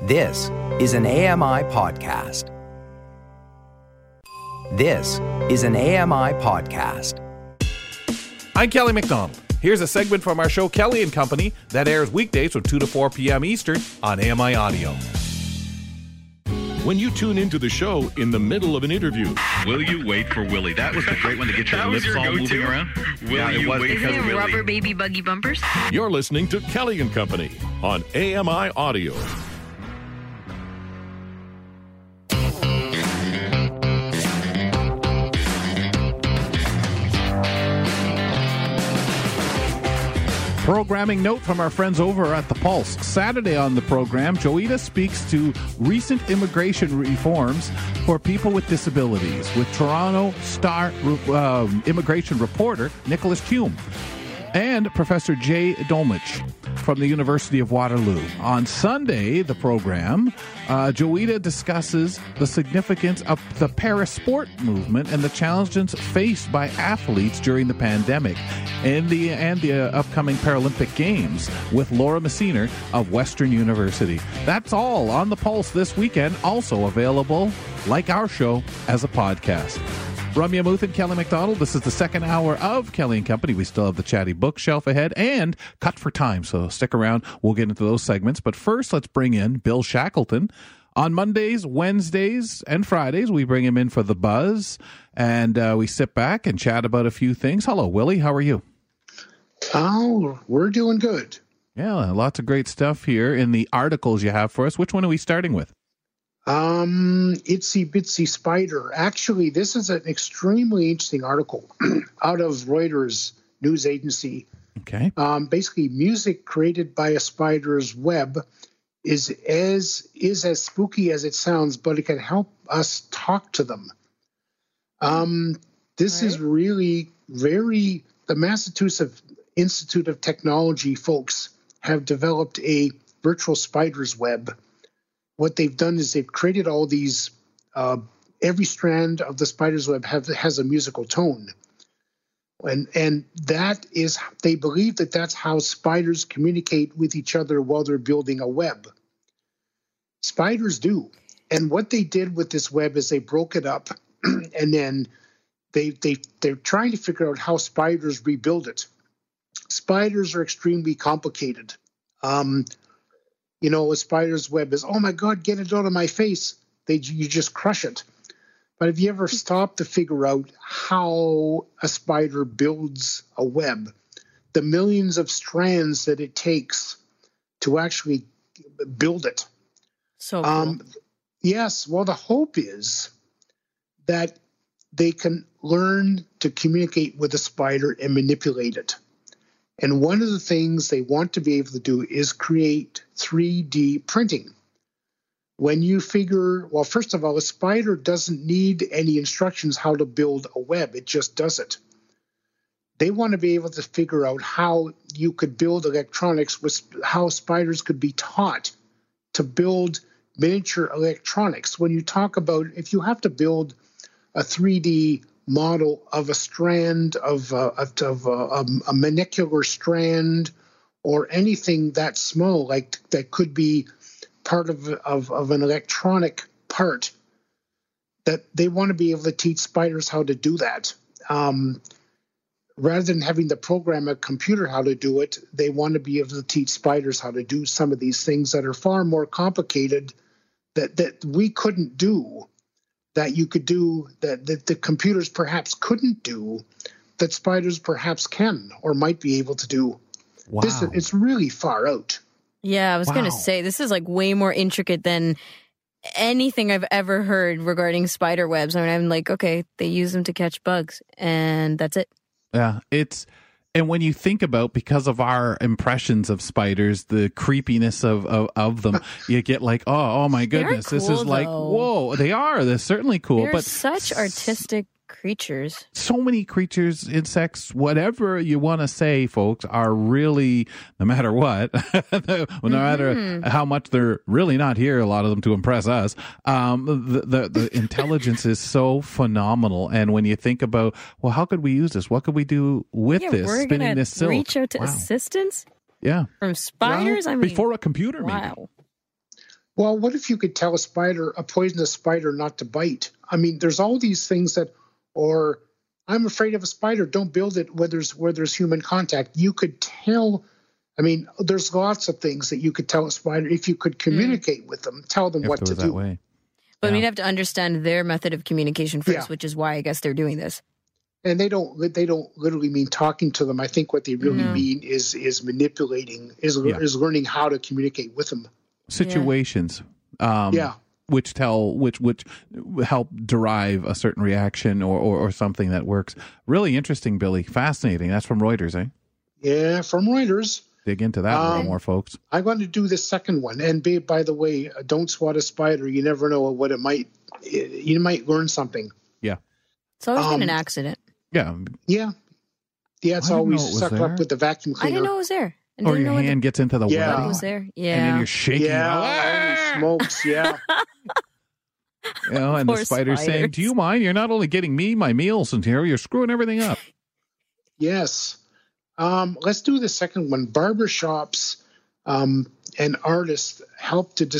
This is an AMI podcast. This is an AMI podcast. I'm Kelly McDonald. Here's a segment from our show Kelly and Company that airs weekdays from 2 to 4 p.m. Eastern on AMI Audio. When you tune into the show in the middle of an interview. Will you wait for Willie? That was the great one to get your lips all moving around. Will you wait because for Willie. Rubber Baby Buggy Bumpers? You're listening to Kelly and Company on AMI Audio. Programming note from our friends over at The Pulse. Saturday on the program, Joita speaks to recent immigration reforms for people with disabilities with Toronto Star immigration reporter Nicholas Hume and Professor Jay Dolmich from the University of Waterloo. On Sunday, the program, Joita discusses the significance of the parasport movement and the challenges faced by athletes during the pandemic and the upcoming Paralympic Games with Laura Messiner of Western University. That's all on The Pulse this weekend, also available, like our show, as a podcast. Ramya Muth and Kelly McDonald. This is the second hour of Kelly and Company. We still have the chatty bookshelf ahead and cut for time, so stick around. We'll get into those segments. But first, let's bring in Bill Shackleton. On Mondays, Wednesdays, and Fridays, we bring him in for The Buzz, and we sit back and chat about a few things. Hello, Willie. How are you? Oh, we're doing good. Yeah, lots of great stuff here in the articles you have for us. Which one are we starting with? Itsy Bitsy Spider. Actually, this is an extremely interesting article out of Reuters news agency. Okay. Basically, music created by a spider's web is as spooky as it sounds, but it can help us talk to them. This is really the Massachusetts Institute of Technology folks have developed a virtual spider's web. What they've done is they've created all these, every strand of the spider's web has a musical tone. And that is, they believe that that's how spiders communicate with each other while they're building a web. Spiders do. And what they did with this web is they broke it up and then they're trying to figure out how spiders rebuild it. Spiders are extremely complicated. A spider's web is, oh my God, get it out of my face. You just crush it. But have you ever stopped to figure out how a spider builds a web? The millions of strands that it takes to actually build it. So cool. Yes, well, the hope is that they can learn to communicate with a spider and manipulate it. And one of the things they want to be able to do is create 3D printing. When you figure, well, first of all, a spider doesn't need any instructions how to build a web. It just does it. They want to be able to figure out how you could build electronics, how spiders could be taught to build miniature electronics. When you talk about, if you have to build a 3D model of a strand of a molecular strand or anything that small, like that could be part of an electronic part, that they want to be able to teach spiders how to do that. Rather than having to program a computer how to do it, they want to be able to teach spiders how to do some of these things that are far more complicated that we couldn't do. That you could do, that the computers perhaps couldn't do, that spiders perhaps can or might be able to do. Wow. It's really far out. Yeah, I was going to say, this is like way more intricate than anything I've ever heard regarding spider webs. I mean, I'm like, okay, they use them to catch bugs, and that's it. Yeah, and when you think about, because of our impressions of spiders, the creepiness of them, you get like, oh my goodness, Cool, this is like, though. whoa, they are. They're certainly cool. They're but such artistic creatures. So many creatures, insects, whatever you want to say, folks, are really, no matter what, no matter how much they're really not here, a lot of them to impress us, the intelligence is so phenomenal. And when you think about, well, how could we use this? What could we do with this? We're Spinning gonna this silk. reach out to assistance Yeah. from spiders. I mean, Before a computer, maybe. wow. Well, what if you could tell a poisonous spider not to bite? I mean, there's all these things or I'm afraid of a spider, don't build it where there's human contact. You could tell, I mean, there's lots of things that you could tell a spider if you could communicate with them, tell them what to do. Way. But we'd have to understand their method of communication first, which is why I guess they're doing this. And they don't literally mean talking to them. I think what they really mean is manipulating, is learning how to communicate with them. Situations. Which help derive a certain reaction or something that works. Really interesting, Billy. Fascinating. That's from Reuters, eh? Yeah, from Reuters. Dig into that a little more, folks. I'm going to do the second one. And by the way, don't swat a spider. You never know what it might. You might learn something. Yeah. It's always been an accident. Yeah. Yeah. Yeah, it's always stuck up with the vacuum cleaner. I didn't know it was there. Or your hand gets into the well. It was there. Yeah. And then you're shaking. Yeah. Holy smokes. Yeah. And the spider's saying, do you mind? You're not only getting me my meals in here, you're screwing everything up. Yes. Let's do the second one. Barbershops and artists help to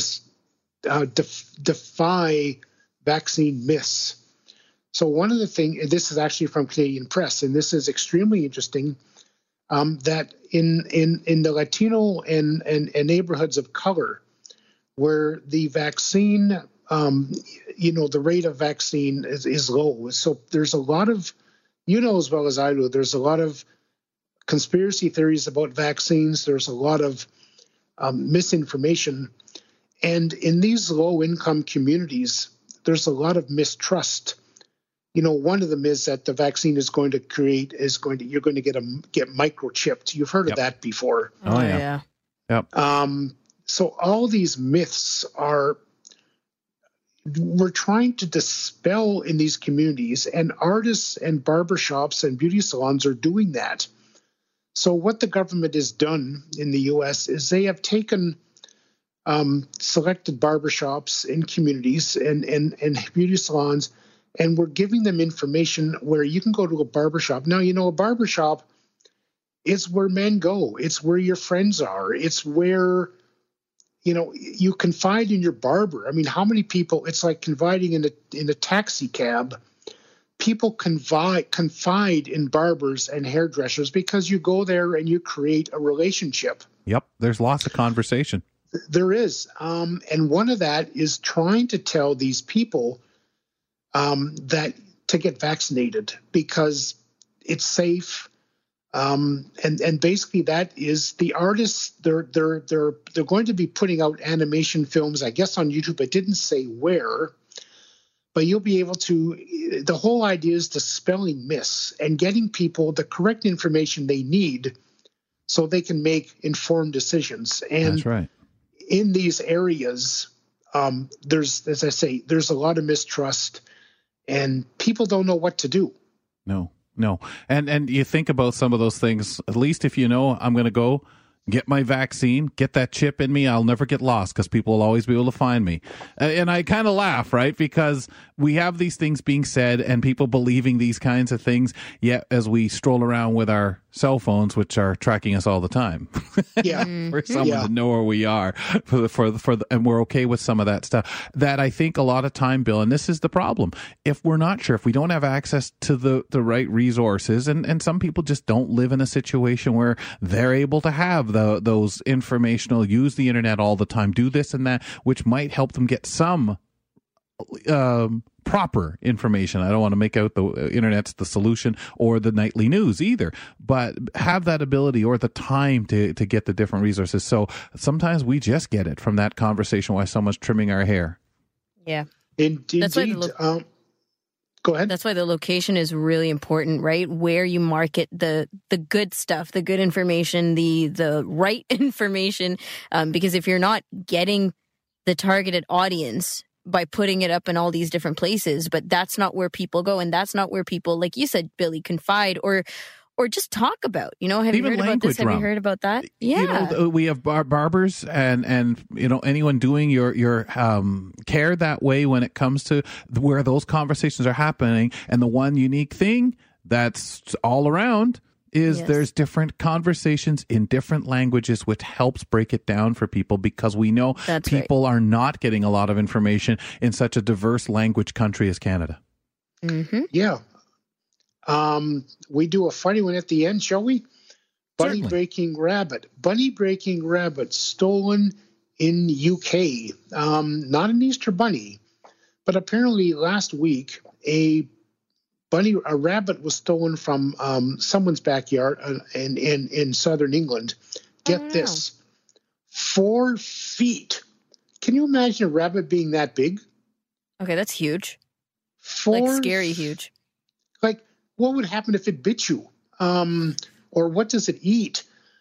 defy vaccine myths. So one of the things, this is actually from Canadian Press, and this is extremely interesting, that in the Latino and neighborhoods of color, where the vaccine, the rate of vaccine is low. So there's a lot of, as well as I do, there's a lot of conspiracy theories about vaccines. There's a lot of misinformation. And in these low-income communities, there's a lot of mistrust. One of them is that the vaccine is going to you're going to get microchipped. You've heard of that before. Oh yeah. Yep. So all these myths we're trying to dispel in these communities, and artists and barbershops and beauty salons are doing that. So what the government has done in the U.S. is they have taken selected barbershops in communities and beauty salons, and we're giving them information where you can go to a barbershop. Now, a barbershop is where men go. It's where your friends are. It's where, you confide in your barber. I mean, how many people, it's like confiding in a taxi cab. People confide in barbers and hairdressers because you go there and you create a relationship. Yep. There's lots of conversation. There is. And one of that is trying to tell these people that to get vaccinated because it's safe. And basically that is the artists, they're going to be putting out animation films, I guess on YouTube. It didn't say where, but you'll be able to, the whole idea is dispelling myths and getting people the correct information they need so they can make informed decisions. And that's right. In these areas, there's, as I say, there's a lot of mistrust and people don't know what to do. No. And you think about some of those things, at least if I'm going to go get my vaccine, get that chip in me, I'll never get lost because people will always be able to find me. And I kind of laugh, right? Because we have these things being said and people believing these kinds of things, yet as we stroll around with our cell phones, which are tracking us all the time. Yeah. For someone to know where we are and we're okay with some of that stuff that I think a lot of time, Bill, and this is the problem. If we're not sure, if we don't have access to the right resources, and some people just don't live in a situation where they're able to have those informational, use the internet all the time, do this and that, which might help them get some proper information. I don't want to make out the internet's the solution or the nightly news either, but have that ability or the time to get the different resources. So sometimes we just get it from that conversation while someone's trimming our hair. Yeah. Indeed. That's why go ahead. That's why the location is really important, right? Where you market the good stuff, the good information, the right information, because if you're not getting the targeted audience by putting it up in all these different places, but that's not where people go, and that's not where people, like you said, Billy, confide or just talk about. Have you heard about this? Have you heard about that? Yeah, we have barbers and anyone doing your care that way when it comes to where those conversations are happening. And the one unique thing that's all around is Yes. there's different conversations in different languages, which helps break it down for people, because we know That's people are not getting a lot of information in such a diverse language country as Canada. Mm-hmm. Yeah. We do a funny one at the end, shall we? Bunny Certainly. breaking rabbit. Bunny breaking rabbit stolen in UK. Not an Easter bunny, but apparently last week a rabbit was stolen from someone's backyard in southern England. Get this, 4 feet. Can you imagine a rabbit being that big? Okay, that's huge. 4 Like scary huge. Like, what would happen if it bit you? Or what does it eat?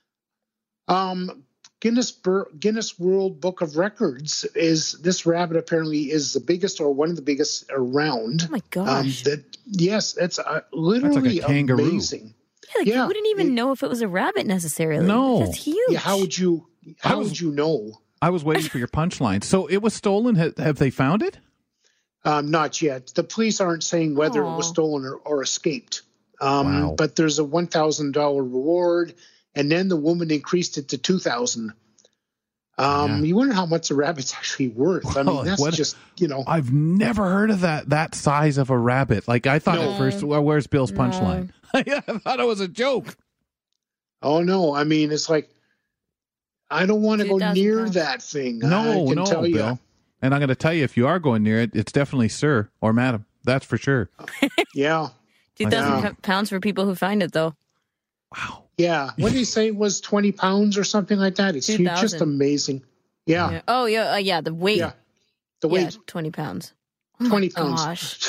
Guinness World Book of Records is this rabbit apparently is the biggest or one of the biggest around. Oh my gosh. That's literally That's like a kangaroo. amazing. Yeah, like Yeah, you wouldn't even know if it was a rabbit necessarily. No. That's huge. Yeah, how would you know? I was waiting for your punchline. So it was stolen. Have they found it? Not yet. The police aren't saying whether it was stolen or escaped. Wow. But there's a $1,000 reward, and then the woman increased it to $2,000. You wonder how much a rabbit's actually worth. I mean, that's just, I've never heard of that size of a rabbit. Like, I thought at first, well, where's Bill's punchline? I thought it was a joke. Oh, no. I mean, it's like, I don't want to go 2,000 near pounds. that thing. No, I can tell you. Bill. And I'm going to tell you, if you are going near it, it's definitely sir or madam. That's for sure. Yeah. 2,000 pounds for people who find it, though. Wow. Yeah. What did he say it was 20 pounds or something like that? It's huge, 2,000. just amazing. Yeah. Yeah. Oh, yeah. Yeah. The weight. Yeah. The weight, Yeah, 20 pounds. Oh 20 my pounds. Gosh.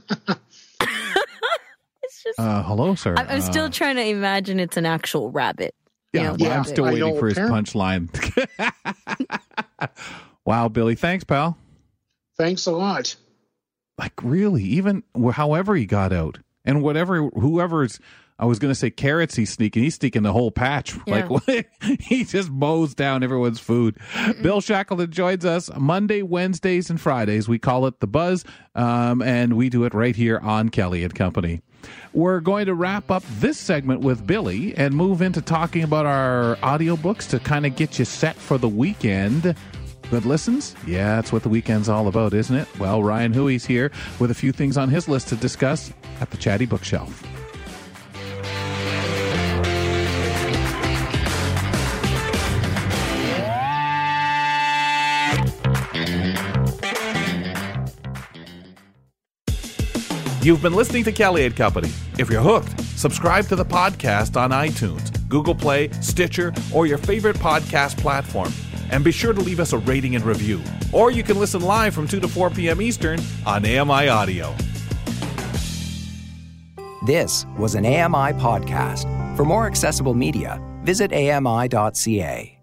It's just. Hello, sir. I'm still trying to imagine it's an actual rabbit. Yeah, you know, I'm that still I waiting know, for his punchline. Wow, Billy. Thanks, pal. Thanks a lot. Like, really, even however he got out, and whoever's, I was going to say carrots he's sneaking the whole patch. Yeah. Like, he just mows down everyone's food. Bill Shackleton joins us Monday, Wednesdays, and Fridays. We call it The Buzz, and we do it right here on Kelly and Company. We're going to wrap up this segment with Billy and move into talking about our audiobooks to kind of get you set for the weekend. Good listens? Yeah, that's what the weekend's all about, isn't it? Well, Ryan Huey's here with a few things on his list to discuss at the Chatty Bookshelf. You've been listening to Kelly and Company. If you're hooked, subscribe to the podcast on iTunes, Google Play, Stitcher, or your favorite podcast platform. And be sure to leave us a rating and review. Or you can listen live from 2 to 4 p.m. Eastern on AMI Audio. This was an AMI podcast. For more accessible media, visit AMI.ca.